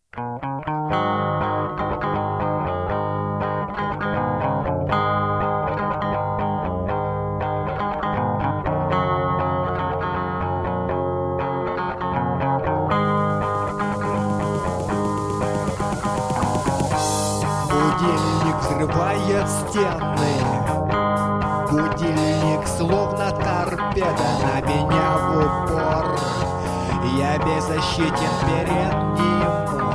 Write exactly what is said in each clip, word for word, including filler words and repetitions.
Будильник взрывает стены, будильник словно торпеда на меня в упор. Я беззащитен перед ним.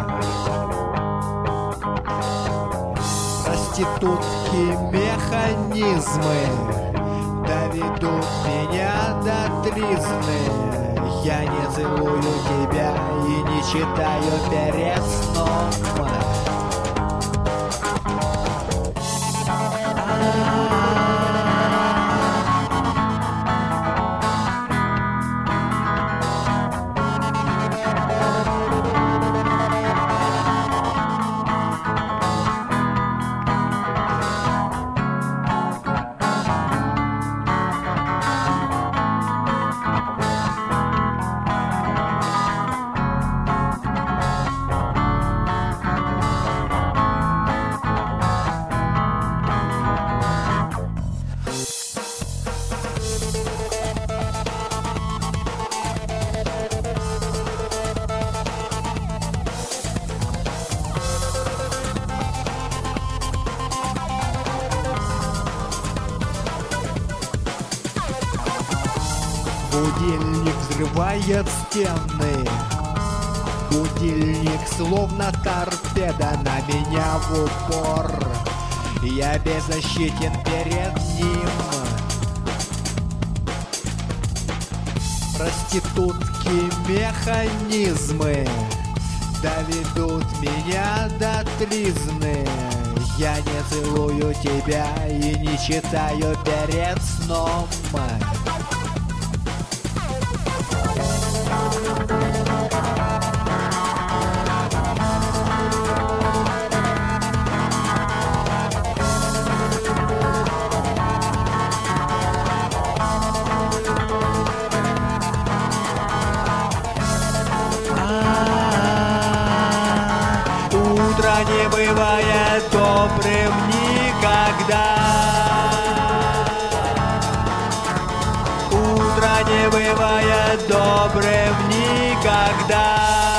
Проститутки механизмы доведут меня до тризны. Я не целую тебя и не читаю перед сном. Будильник взрывает стены, будильник словно торпеда на меня в упор. Я беззащитен перед ним. Проститутки механизмы доведут меня до тризны. Я не целую тебя и не читаю перед сном. Утро не бывает добрым никогда. Утро не бывает добрым никогда.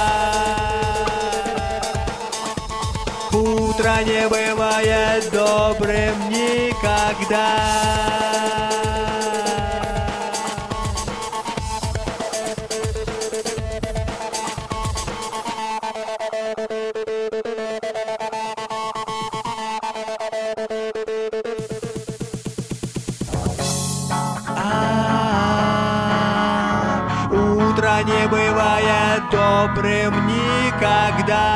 Утро не бывает добрым никогда. Утро не бывает добрым никогда.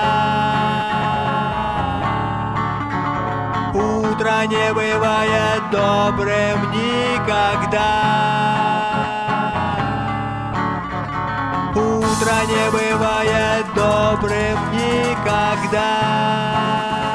Утро не бывает добрым никогда. Утро не бывает добрым никогда.